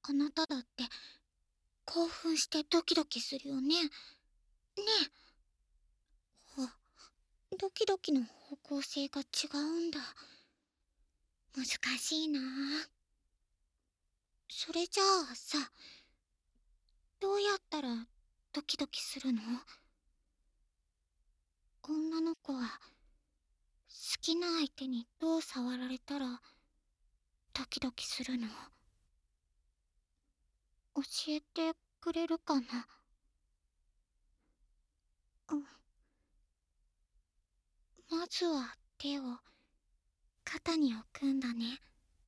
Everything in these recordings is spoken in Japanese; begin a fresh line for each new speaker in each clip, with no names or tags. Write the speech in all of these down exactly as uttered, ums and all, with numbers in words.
あなただって興奮してドキドキするよね。ねえ。あ、ドキドキの方向性が違うんだ。難しいなあ。それじゃあさ、どうやったらドキドキするの？女の子は好きな相手にどう触られたらドキドキするの？教えてくれるかな？うん。まずは手を肩に置くんだね。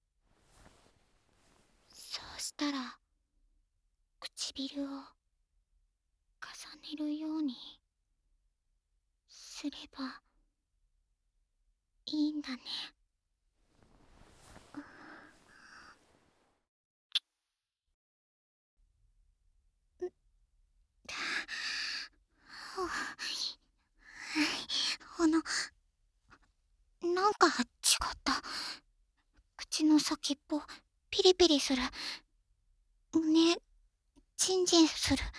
そうしたら唇を重ねるようにすればいいんだね。あの、なんか違った。口の先っぽピリピリする。胸チンチンする。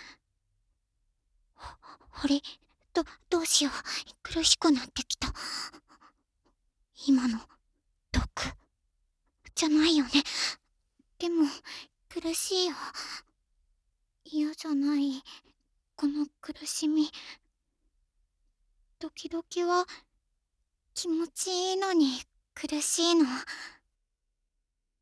あれ、どどうしよう。苦しくなってきた。今の毒じゃないよね。でも苦しいよ。嫌じゃない、この苦しみ。時々は気持ちいいのに苦しいの。